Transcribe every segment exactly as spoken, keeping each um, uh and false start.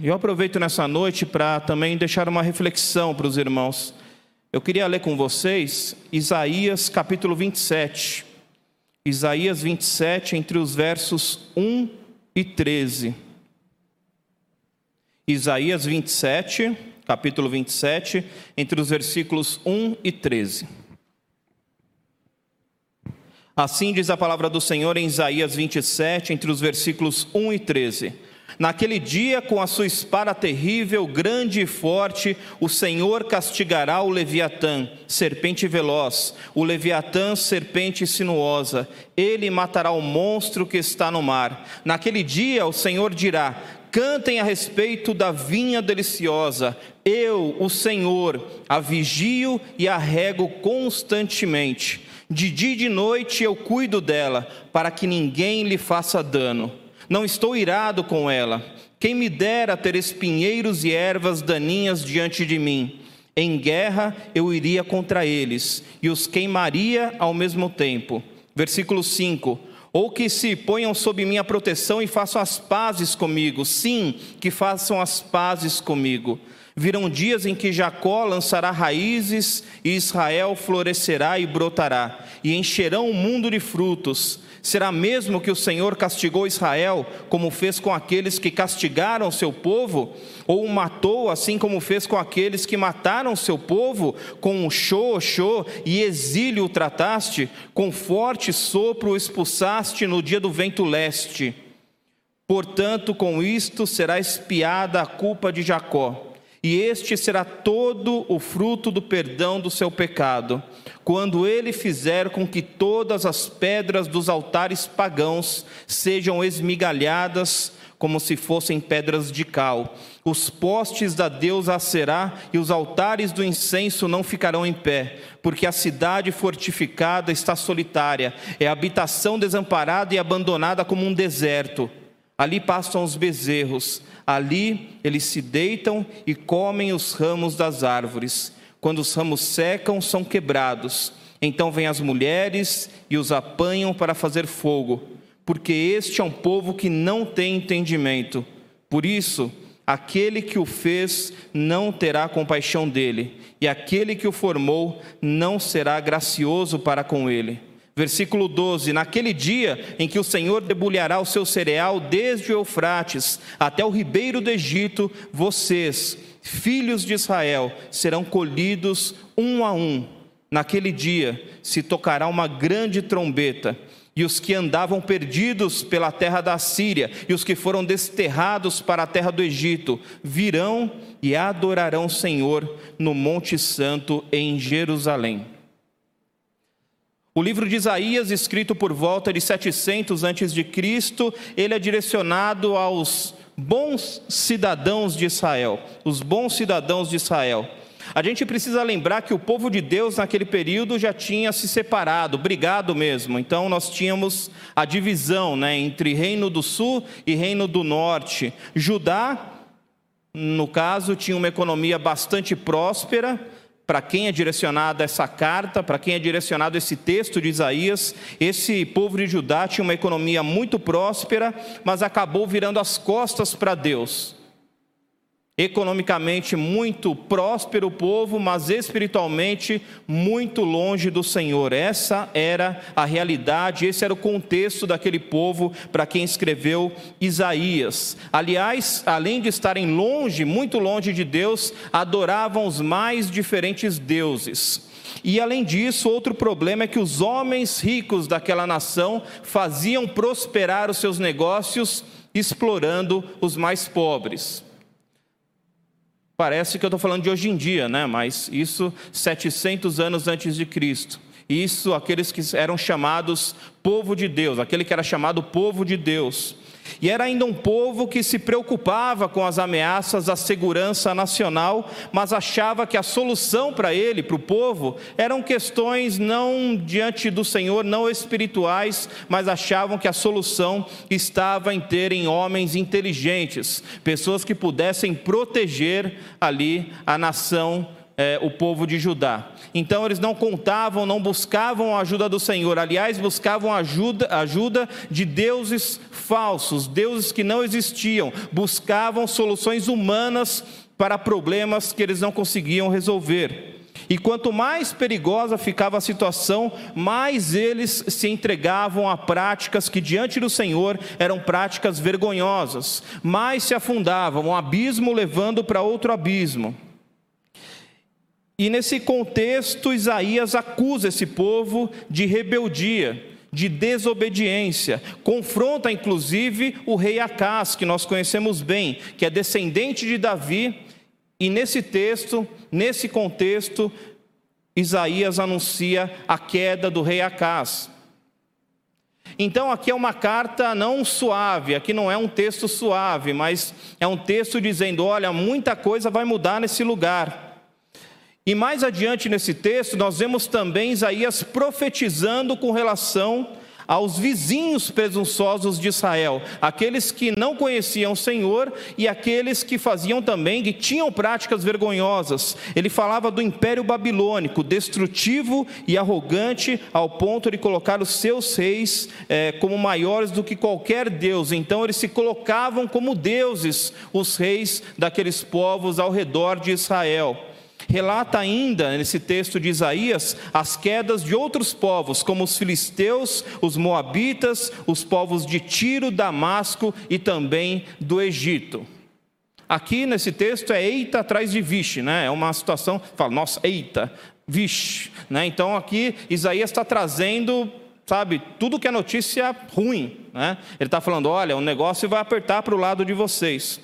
Eu aproveito nessa noite para também deixar uma reflexão para os irmãos. Eu queria ler com vocês Isaías capítulo vinte e sete. Isaías vinte e sete, entre os versos um e treze. Isaías vinte e sete, capítulo vinte e sete, entre os versículos um e treze. Assim diz a palavra do Senhor em Isaías vinte e sete, entre os versículos um e treze. Naquele dia, com a sua espada terrível, grande e forte, o Senhor castigará o Leviatã, serpente veloz, o Leviatã, serpente sinuosa. Ele matará o monstro que está no mar. Naquele dia, o Senhor dirá: cantem a respeito da vinha deliciosa. Eu, o Senhor, a vigio e a rego constantemente. De dia e de noite eu cuido dela, para que ninguém lhe faça dano. Não estou irado com ela. Quem me dera ter espinheiros e ervas daninhas diante de mim. Em guerra eu iria contra eles, e os queimaria ao mesmo tempo. Versículo cinco. Ou que se ponham sob minha proteção e façam as pazes comigo. Sim, que façam as pazes comigo. Virão dias em que Jacó lançará raízes, e Israel florescerá e brotará, e encherão o mundo de frutos. Será mesmo que o Senhor castigou Israel, como fez com aqueles que castigaram seu povo? Ou o matou, assim como fez com aqueles que mataram seu povo? Com um xô, xô e exílio o trataste? Com forte sopro o expulsaste no dia do vento leste? Portanto, com isto será expiada a culpa de Jacó, e este será todo o fruto do perdão do seu pecado, quando ele fizer com que todas as pedras dos altares pagãos sejam esmigalhadas, como se fossem pedras de cal. Os postes da deusa Aserá e os altares do incenso não ficarão em pé, porque a cidade fortificada está solitária, é habitação desamparada e abandonada como um deserto. Ali pastam os bezerros, ali eles se deitam e comem os ramos das árvores. Quando os ramos secam, são quebrados. Então vêm as mulheres e os apanham para fazer fogo, porque este é um povo que não tem entendimento. Por isso, aquele que o fez não terá compaixão dele, e aquele que o formou não será gracioso para com ele. Versículo doze. Naquele dia em que o Senhor debulhará o seu cereal desde o Eufrates até o ribeiro do Egito, vocês, filhos de Israel, serão colhidos um a um. Naquele dia se tocará uma grande trombeta, e os que andavam perdidos pela terra da Síria e os que foram desterrados para a terra do Egito virão e adorarão o Senhor no Monte Santo em Jerusalém. O livro de Isaías, escrito por volta de setecentos antes de Cristo, ele é direcionado aos bons cidadãos de Israel, os bons cidadãos de Israel. A gente precisa lembrar que o povo de Deus naquele período já tinha se separado, brigado mesmo. Então nós tínhamos a divisão, né, entre Reino do Sul e Reino do Norte. Judá, no caso, tinha uma economia bastante próspera. Para quem é direcionada essa carta, para quem é direcionado esse texto de Isaías, esse povo de Judá tinha uma economia muito próspera, mas acabou virando as costas para Deus. Economicamente muito próspero o povo, mas espiritualmente muito longe do Senhor. Essa era a realidade, esse era o contexto daquele povo para quem escreveu Isaías. Aliás, além de estarem longe, muito longe de Deus, adoravam os mais diferentes deuses. E além disso, outro problema é que os homens ricos daquela nação faziam prosperar os seus negócios explorando os mais pobres. Parece que eu estou falando de hoje em dia, né? Mas isso setecentos anos antes de Cristo. Isso, aqueles que eram chamados povo de Deus, aquele que era chamado povo de Deus. E era ainda um povo que se preocupava com as ameaças à segurança nacional, mas achava que a solução para ele, para o povo, eram questões não diante do Senhor, não espirituais, mas achavam que a solução estava em terem homens inteligentes, pessoas que pudessem proteger ali a nação é, o povo de Judá. Então eles não contavam, não buscavam a ajuda do Senhor. Aliás, buscavam ajuda, ajuda de deuses falsos, deuses que não existiam. Buscavam soluções humanas para problemas que eles não conseguiam resolver. E quanto mais perigosa ficava a situação, mais eles se entregavam a práticas que diante do Senhor eram práticas vergonhosas. Mais se afundavam, um abismo levando para outro abismo. E nesse contexto, Isaías acusa esse povo de rebeldia, de desobediência. Confronta inclusive o rei Acás, que nós conhecemos bem, que é descendente de Davi. E nesse texto, nesse contexto, Isaías anuncia a queda do rei Acás. Então aqui é uma carta não suave, aqui não é um texto suave, mas é um texto dizendo, olha, muita coisa vai mudar nesse lugar. E mais adiante nesse texto, nós vemos também Isaías profetizando com relação aos vizinhos presunçosos de Israel, aqueles que não conheciam o Senhor e aqueles que faziam também, que tinham práticas vergonhosas. Ele falava do Império Babilônico, destrutivo e arrogante, ao ponto de colocar os seus reis é, como maiores do que qualquer deus. Então eles se colocavam como deuses, os reis daqueles povos ao redor de Israel. Relata ainda, nesse texto de Isaías, as quedas de outros povos, como os filisteus, os moabitas, os povos de Tiro, Damasco e também do Egito. Aqui nesse texto é eita atrás de vixe, né? É uma situação, fala, nossa, eita, vixe, né? Então aqui Isaías está trazendo, sabe, tudo que é notícia ruim, né? Ele está falando, olha, o negócio vai apertar para o lado de vocês.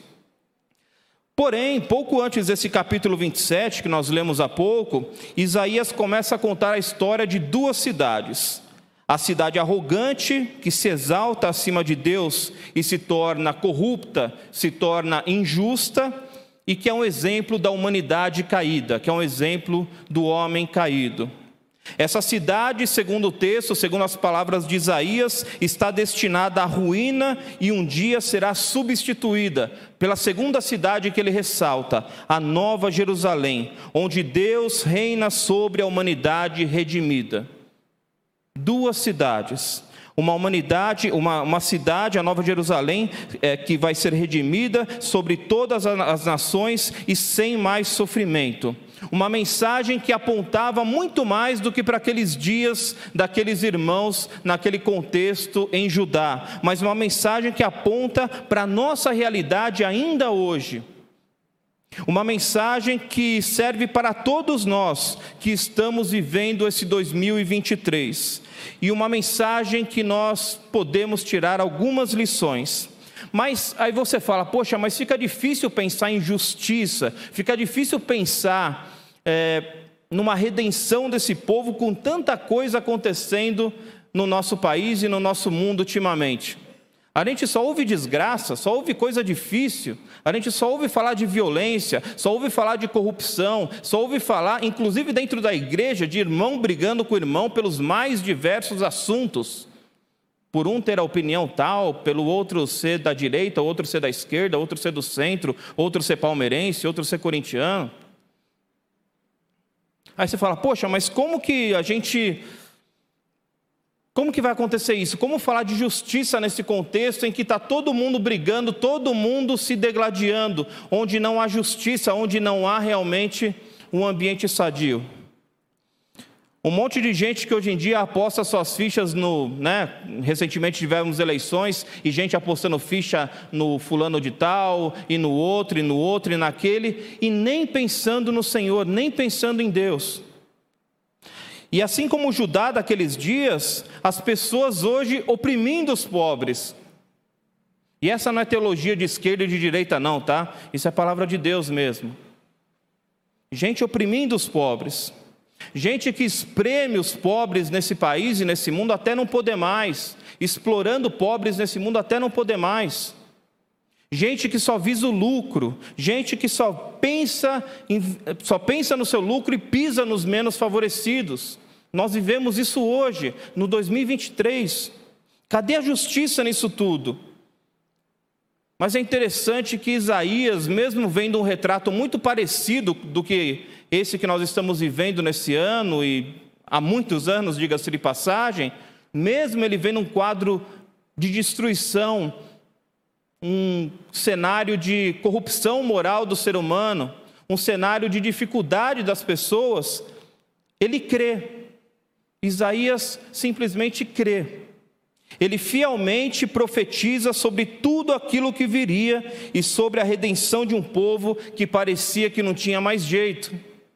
Porém, pouco antes desse capítulo vinte e sete, que nós lemos há pouco, Isaías começa a contar a história de duas cidades. A cidade arrogante, que se exalta acima de Deus e se torna corrupta, se torna injusta, e que é um exemplo da humanidade caída, que é um exemplo do homem caído. Essa cidade, segundo o texto, segundo as palavras de Isaías, está destinada à ruína e um dia será substituída pela segunda cidade que ele ressalta, a Nova Jerusalém, onde Deus reina sobre a humanidade redimida. Duas cidades, uma humanidade, uma, uma cidade, a Nova Jerusalém, é, que vai ser redimida sobre todas as nações e sem mais sofrimento. Uma mensagem que apontava muito mais do que para aqueles dias daqueles irmãos naquele contexto em Judá, mas uma mensagem que aponta para a nossa realidade ainda hoje. Uma mensagem que serve para todos nós que estamos vivendo esse dois mil e vinte e três. E uma mensagem que nós podemos tirar algumas lições. Mas aí você fala, poxa, mas fica difícil pensar em justiça, fica difícil pensar é, numa redenção desse povo com tanta coisa acontecendo no nosso país e no nosso mundo ultimamente. A gente só ouve desgraça, só ouve coisa difícil, a gente só ouve falar de violência, só ouve falar de corrupção, só ouve falar, inclusive dentro da igreja, de irmão brigando com irmão pelos mais diversos assuntos. Por um ter a opinião tal, pelo outro ser da direita, outro ser da esquerda, outro ser do centro, outro ser palmeirense, outro ser corintiano. Aí você fala, poxa, mas como que a gente... Como que vai acontecer isso? Como falar de justiça nesse contexto em que está todo mundo brigando, todo mundo se degladiando, onde não há justiça, onde não há realmente um ambiente sadio? Um monte de gente que hoje em dia aposta suas fichas no... Né, recentemente tivemos eleições e gente apostando ficha no fulano de tal, e no outro, e no outro, e naquele, e nem pensando no Senhor, nem pensando em Deus. E assim como Judá daqueles dias, as pessoas hoje oprimindo os pobres. E essa não é teologia de esquerda e de direita não, tá? Isso é palavra de Deus mesmo. Gente oprimindo os pobres. Gente que espreme os pobres nesse país e nesse mundo até não poder mais. Explorando pobres nesse mundo até não poder mais. Gente que só visa o lucro, gente que só pensa, em, só pensa no seu lucro e pisa nos menos favorecidos. Nós vivemos isso hoje, no dois mil e vinte e três. Cadê a justiça nisso tudo? Mas é interessante que Isaías, mesmo vendo um retrato muito parecido do que esse que nós estamos vivendo nesse ano, e há muitos anos, diga-se de passagem, mesmo ele vem num quadro de destruição, um cenário de corrupção moral do ser humano, um cenário de dificuldade das pessoas, ele crê. Isaías simplesmente crê. Ele fielmente profetiza sobre tudo aquilo que viria e sobre a redenção de um povo que parecia que não tinha mais jeito.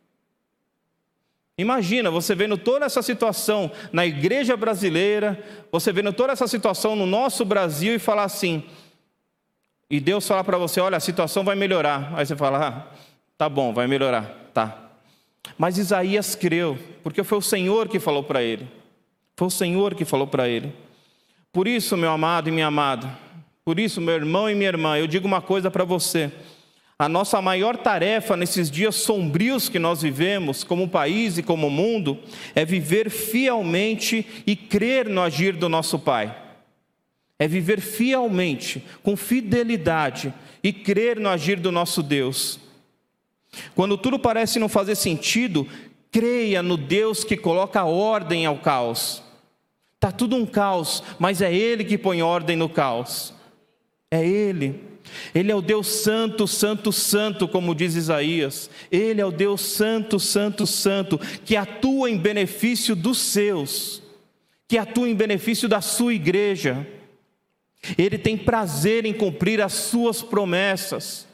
Imagina, você vendo toda essa situação na igreja brasileira, você vendo toda essa situação no nosso Brasil e falar assim, e Deus falar para você, olha, a situação vai melhorar. Aí você fala, ah, tá bom, vai melhorar, tá. Mas Isaías creu, porque foi o Senhor que falou para ele. Foi o Senhor que falou para ele. Por isso, meu amado e minha amada, por isso, meu irmão e minha irmã, eu digo uma coisa para você. A nossa maior tarefa nesses dias sombrios que nós vivemos, como país e como mundo, é viver fielmente e crer no agir do nosso Pai. É viver fielmente, com fidelidade, e crer no agir do nosso Deus. Quando tudo parece não fazer sentido, creia no Deus que coloca ordem ao caos. Está tudo um caos, mas é Ele que põe ordem no caos. É Ele. Ele é o Deus santo, santo, santo, como diz Isaías. Ele é o Deus santo, santo, santo, que atua em benefício dos seus, que atua em benefício da sua igreja. Ele tem prazer em cumprir as suas promessas.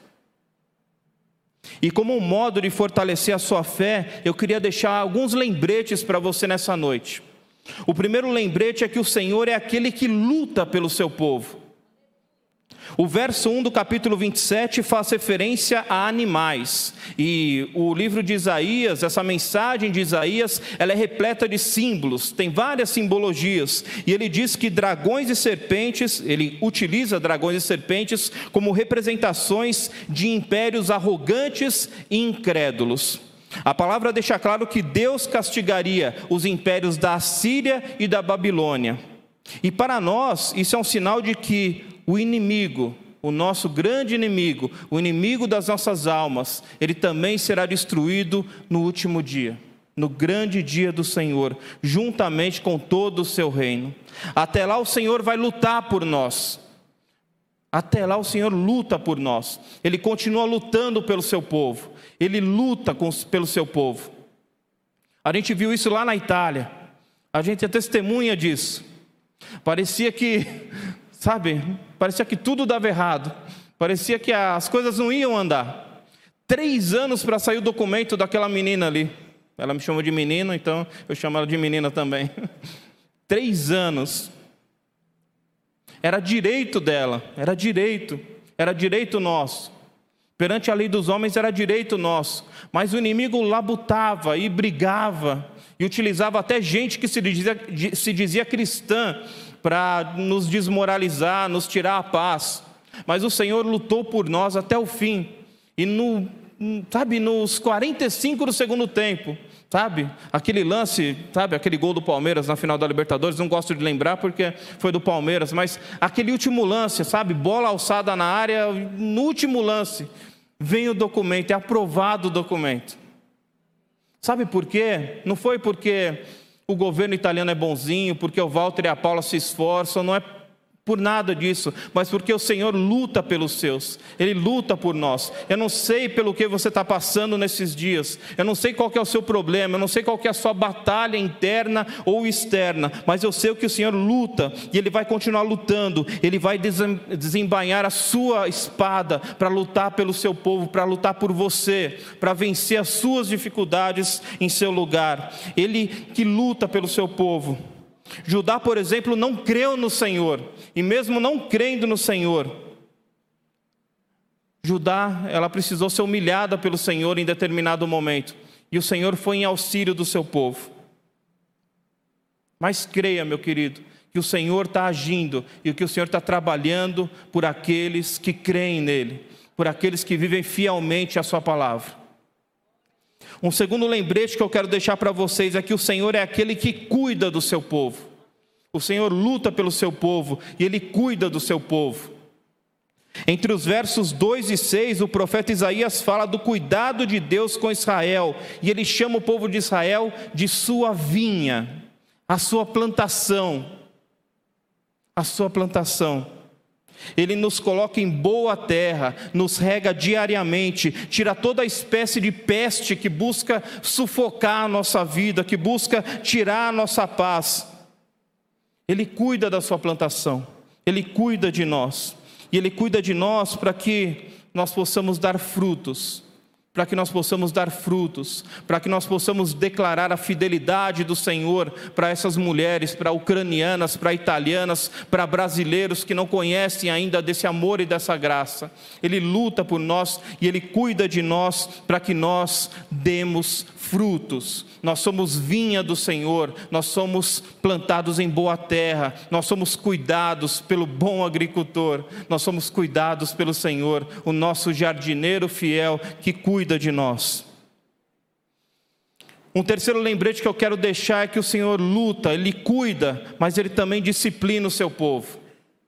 E como um modo de fortalecer a sua fé, eu queria deixar alguns lembretes para você nessa noite. O primeiro lembrete é que o Senhor é aquele que luta pelo seu povo. O verso um do capítulo vinte e sete faz referência a animais. E o livro de Isaías, essa mensagem de Isaías, ela é repleta de símbolos, tem várias simbologias. E ele diz que dragões e serpentes, ele utiliza dragões e serpentes como representações de impérios arrogantes e incrédulos. A palavra deixa claro que Deus castigaria os impérios da Assíria e da Babilônia. E para nós, isso é um sinal de que o inimigo, o nosso grande inimigo, o inimigo das nossas almas, ele também será destruído no último dia, no grande dia do Senhor, juntamente com todo o seu reino. Até lá o Senhor vai lutar por nós. Até lá o Senhor luta por nós. Ele continua lutando pelo seu povo. Ele luta com, pelo seu povo. A gente viu isso lá na Itália. A gente é testemunha disso. Parecia que, sabe, parecia que tudo dava errado. Parecia que as coisas não iam andar. Três anos para sair o documento daquela menina ali. Ela me chamou de menino, então eu chamo ela de menina também. Três anos. Era direito dela, era direito, era direito nosso. Perante a lei dos homens era direito nosso. Mas o inimigo labutava e brigava, e utilizava até gente que se dizia, se dizia cristã para nos desmoralizar, nos tirar a paz. Mas o Senhor lutou por nós até o fim. E no, sabe, nos quarenta e cinco do segundo tempo, sabe, aquele lance, sabe, aquele gol do Palmeiras na final da Libertadores, não gosto de lembrar porque foi do Palmeiras, mas aquele último lance, sabe, bola alçada na área, no último lance, vem o documento, é aprovado o documento. Sabe por quê? Não foi porque o governo italiano é bonzinho, porque o Walter e a Paula se esforçam, não é por nada disso, mas porque o Senhor luta pelos seus, Ele luta por nós. Eu não sei pelo que você está passando nesses dias, eu não sei qual que é o seu problema, eu não sei qual que é a sua batalha interna ou externa, mas eu sei que o Senhor luta, e Ele vai continuar lutando, Ele vai desembainhar a sua espada, para lutar pelo seu povo, para lutar por você, para vencer as suas dificuldades em seu lugar. Ele que luta pelo seu povo. Judá, por exemplo, não creu no Senhor, e mesmo não crendo no Senhor, Judá, ela precisou ser humilhada pelo Senhor em determinado momento, e o Senhor foi em auxílio do seu povo. Mas creia, meu querido, que o Senhor está agindo, e que o Senhor está trabalhando por aqueles que creem nele, por aqueles que vivem fielmente a sua palavra. Um segundo lembrete que eu quero deixar para vocês é que o Senhor é aquele que cuida do seu povo. O Senhor luta pelo seu povo e Ele cuida do seu povo. Entre os versos dois e seis, o profeta Isaías fala do cuidado de Deus com Israel, e ele chama o povo de Israel de sua vinha, a sua plantação, a sua plantação. Ele nos coloca em boa terra, nos rega diariamente, tira toda a espécie de peste que busca sufocar a nossa vida, que busca tirar a nossa paz. Ele cuida da sua plantação, Ele cuida de nós, e Ele cuida de nós para que nós possamos dar frutos, para que nós possamos dar frutos, para que nós possamos declarar a fidelidade do Senhor para essas mulheres, para ucranianas, para italianas, para brasileiros que não conhecem ainda desse amor e dessa graça. Ele luta por nós e Ele cuida de nós para que nós demos frutos. Nós somos vinha do Senhor, nós somos plantados em boa terra, nós somos cuidados pelo bom agricultor, nós somos cuidados pelo Senhor, o nosso jardineiro fiel que cuida de nós. Um terceiro lembrete que eu quero deixar é que o Senhor luta, Ele cuida, mas Ele também disciplina o seu povo.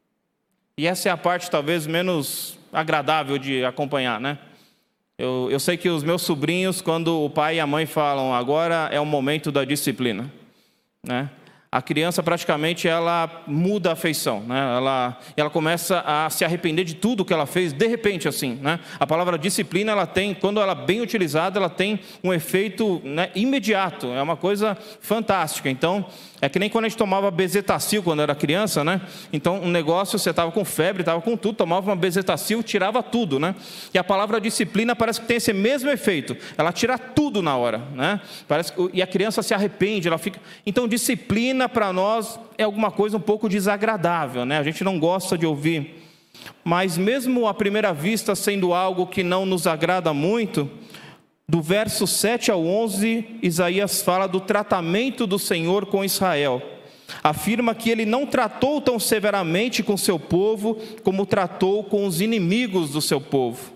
E essa é a parte talvez menos agradável de acompanhar, né? Eu, eu sei que os meus sobrinhos, quando o pai e a mãe falam, agora é o momento da disciplina, né? A criança praticamente ela muda a feição, né? ela, ela começa a se arrepender de tudo que ela fez, de repente assim, né? A palavra disciplina, ela tem, quando ela é bem utilizada, ela tem um efeito, né, imediato, é uma coisa fantástica. Então, é que nem quando a gente tomava bezetacil quando era criança, né? Então, um negócio, você estava com febre, estava com tudo, tomava uma bezetacil, tirava tudo, né? E a palavra disciplina parece que tem esse mesmo efeito, ela tira tudo na hora, né? Parece que, e a criança se arrepende, ela fica... Então, disciplina para nós é alguma coisa um pouco desagradável, né? A gente não gosta de ouvir, mas mesmo à primeira vista sendo algo que não nos agrada muito, do verso sete ao onze, Isaías fala do tratamento do Senhor com Israel. Afirma que ele não tratou tão severamente com seu povo como tratou com os inimigos do seu povo.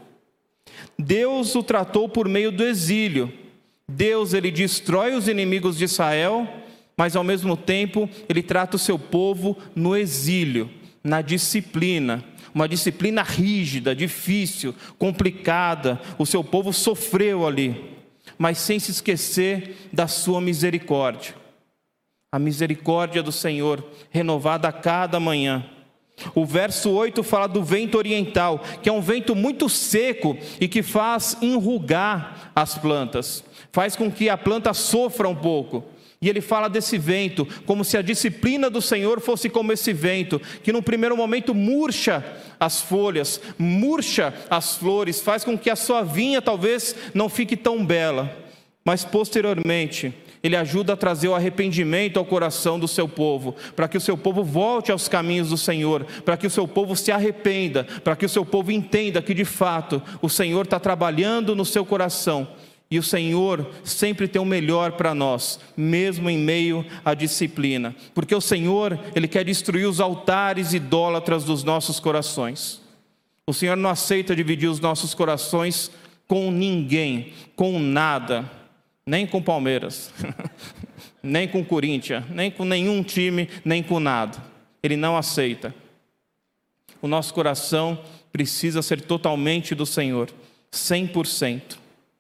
Deus o tratou por meio do exílio. Deus, ele destrói os inimigos de Israel, mas ao mesmo tempo ele trata o seu povo no exílio, na disciplina. Uma disciplina rígida, difícil, complicada. O seu povo sofreu ali, mas sem se esquecer da sua misericórdia. A misericórdia do Senhor, renovada a cada manhã. O verso oito fala do vento oriental, que é um vento muito seco e que faz enrugar as plantas, faz com que a planta sofra um pouco. E ele fala desse vento, como se a disciplina do Senhor fosse como esse vento, que no primeiro momento murcha as folhas, murcha as flores, faz com que a sua vinha talvez não fique tão bela, mas posteriormente ele ajuda a trazer o arrependimento ao coração do seu povo, para que o seu povo volte aos caminhos do Senhor, para que o seu povo se arrependa, para que o seu povo entenda que de fato o Senhor está trabalhando no seu coração. E o Senhor sempre tem o melhor para nós, mesmo em meio à disciplina. Porque o Senhor, Ele quer destruir os altares idólatras dos nossos corações. O Senhor não aceita dividir os nossos corações com ninguém, com nada. Nem com Palmeiras, nem com Corinthians, nem com nenhum time, nem com nada. Ele não aceita. O nosso coração precisa ser totalmente do Senhor, cem por cento.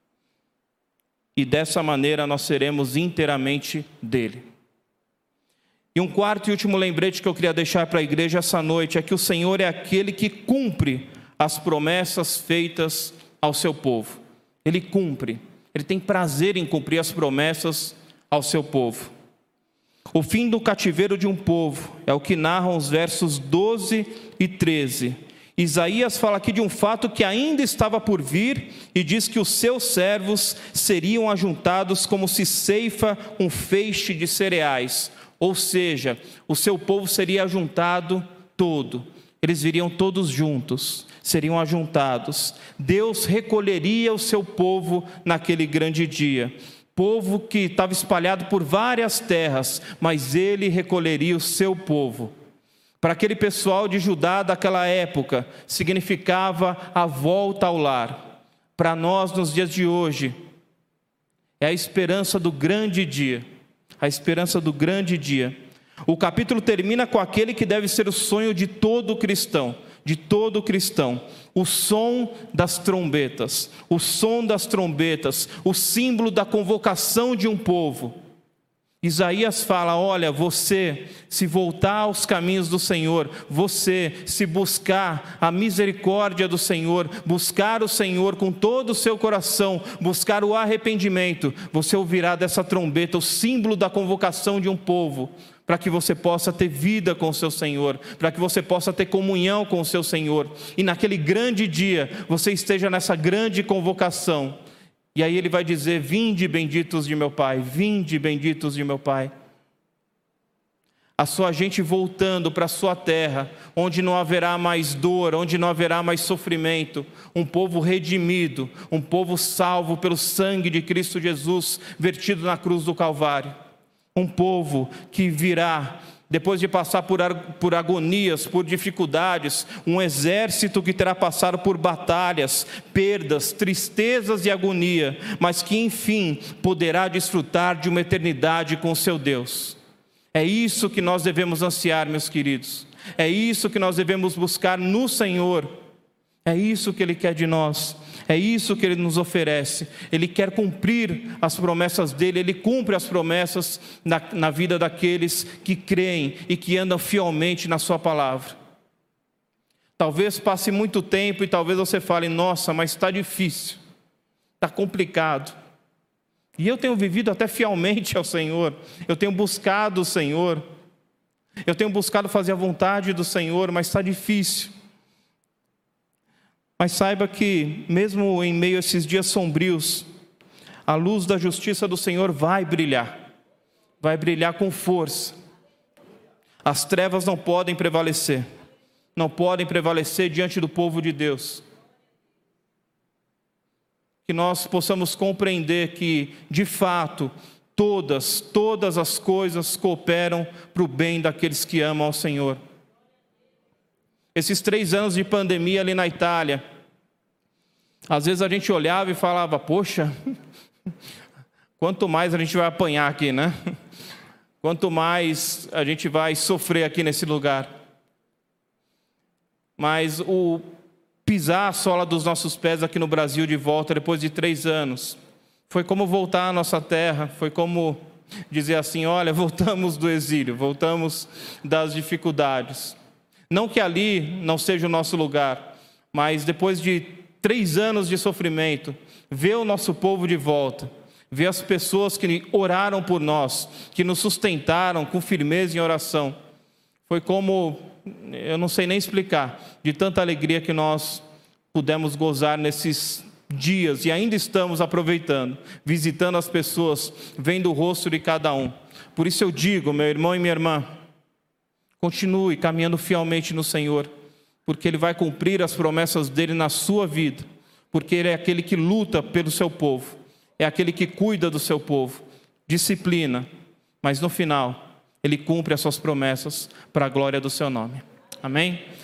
E dessa maneira nós seremos inteiramente dele. E um quarto e último lembrete que eu queria deixar para a igreja essa noite é que o Senhor é aquele que cumpre as promessas feitas ao seu povo. Ele cumpre, ele tem prazer em cumprir as promessas ao seu povo. O fim do cativeiro de um povo é o que narram os versos doze e treze. Isaías fala aqui de um fato que ainda estava por vir e diz que os seus servos seriam ajuntados como se ceifa um feixe de cereais. Ou seja, o seu povo seria ajuntado todo. Eles viriam todos juntos, seriam ajuntados. Deus recolheria o seu povo naquele grande dia. Povo que estava espalhado por várias terras, mas ele recolheria o seu povo. Para aquele pessoal de Judá daquela época, significava a volta ao lar. Para nós, nos dias de hoje, é a esperança do grande dia. A esperança do grande dia. O capítulo termina com aquele que deve ser o sonho de todo cristão, de todo cristão, o som das trombetas, o som das trombetas, o símbolo da convocação de um povo. Isaías fala: olha, você se voltar aos caminhos do Senhor, você se buscar a misericórdia do Senhor, buscar o Senhor com todo o seu coração, buscar o arrependimento, você ouvirá dessa trombeta o símbolo da convocação de um povo, para que você possa ter vida com o seu Senhor, para que você possa ter comunhão com o seu Senhor, e naquele grande dia, você esteja nessa grande convocação. E aí ele vai dizer: vinde benditos de meu Pai, vinde benditos de meu Pai. A sua gente voltando para a sua terra, onde não haverá mais dor, onde não haverá mais sofrimento, um povo redimido, um povo salvo pelo sangue de Cristo Jesus, vertido na cruz do Calvário. Um povo que virá, depois de passar por, por agonias, por dificuldades, um exército que terá passado por batalhas, perdas, tristezas e agonia, mas que enfim poderá desfrutar de uma eternidade com o seu Deus. É isso que nós devemos ansiar, meus queridos. É isso que nós devemos buscar no Senhor. É isso que Ele quer de nós. É isso que Ele nos oferece. Ele quer cumprir as promessas dEle. Ele cumpre as promessas na, na vida daqueles que creem e que andam fielmente na sua palavra. Talvez passe muito tempo e talvez você fale: nossa, mas está difícil, está complicado. E eu tenho vivido até fielmente ao Senhor. Eu tenho buscado o Senhor. Eu tenho buscado fazer a vontade do Senhor, mas está difícil. Mas saiba que, mesmo em meio a esses dias sombrios, a luz da justiça do Senhor vai brilhar, vai brilhar com força. As trevas não podem prevalecer, não podem prevalecer diante do povo de Deus. Que nós possamos compreender que, de fato, todas, todas as coisas cooperam para o bem daqueles que amam ao Senhor. Esses três anos de pandemia ali na Itália, às vezes a gente olhava e falava: poxa, quanto mais a gente vai apanhar aqui, né? Quanto mais a gente vai sofrer aqui nesse lugar. Mas o pisar a sola dos nossos pés aqui no Brasil de volta, depois de três anos, foi como voltar à nossa terra, foi como dizer assim: olha, voltamos do exílio, voltamos das dificuldades. Não que ali não seja o nosso lugar, mas depois de três anos de sofrimento, ver o nosso povo de volta, ver as pessoas que oraram por nós, que nos sustentaram com firmeza em oração, foi como, eu não sei nem explicar, de tanta alegria que nós pudemos gozar nesses dias, e ainda estamos aproveitando, visitando as pessoas, vendo o rosto de cada um. Por isso eu digo, meu irmão e minha irmã, continue caminhando fielmente no Senhor, porque Ele vai cumprir as promessas dEle na sua vida, porque Ele é aquele que luta pelo seu povo, é aquele que cuida do seu povo, disciplina, mas no final Ele cumpre as suas promessas para a glória do seu nome. Amém?